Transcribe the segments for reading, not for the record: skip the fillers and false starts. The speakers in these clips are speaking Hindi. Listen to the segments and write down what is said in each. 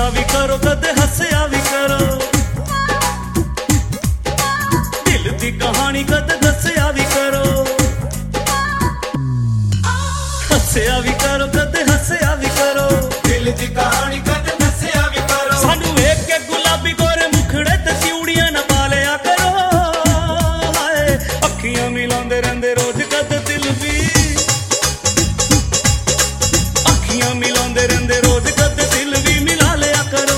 रोया भी करो कदे हसया भी करो, दिल दी कहानी कदे दसया भी करो, हसया भी करो कदे हसया भी करो, दिल दी कहानी कदे दसया भी करो। सानू वेख के गुलाबी गोरे मुखड़े ते चिउड़ियां ना पालिया करो, हाय अखियां मिलांदे रहंदे रोज कदे दिल भी, अखियां मिलांदे रहंदे रोज कदे दिल भी मिला लिया करो।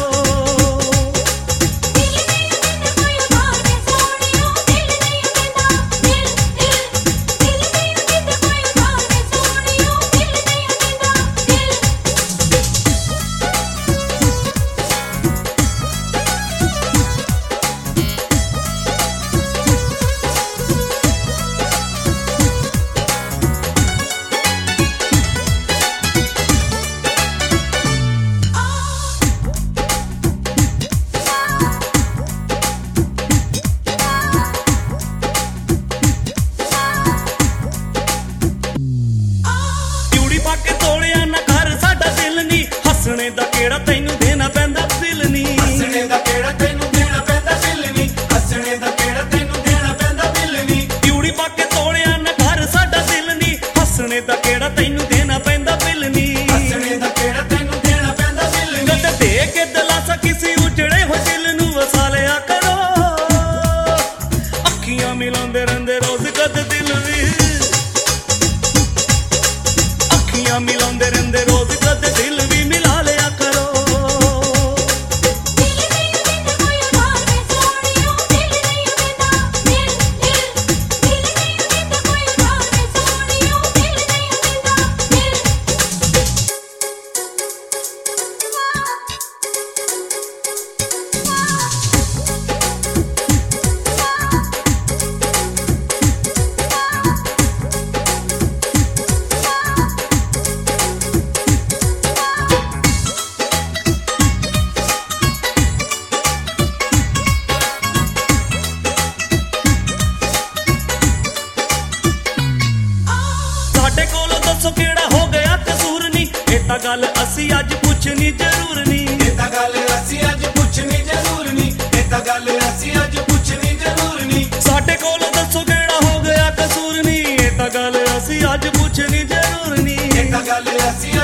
हसने दा केड़ा तैनू देना पैंदा बिल नी, हसने दा केड़ा तैनू देना पैंदा बिल नी, हसने दा केड़ा तैनू देना पैंदा बिल नी। चूड़ी पाके तोड़िया ना घर साडा दिल नी, हसने दा केड़ा तैनू देना पैंदा बिल नी, हसने दा केड़ा तैनू देना पैंदा बिल नी। कदे दे के दिलासा किसी उजड़े हो दिल नू वसा लिया करो, अखियां मिलांदे रहंदे रोज कदे दिल भी, अखियां मिलांदे रहंदे रोज कदे दिल भी मिला लिया करो। गल असी अज पुछनी जरूर नी, एता गल असी अज पुछनी जरूर नी, एता गल असी अज पुछनी जरूर नी। साडे कोल दसो केड़ा हो गया कसूर नी, एता गल असी अज पुछनी जरूर नी, एता गल असी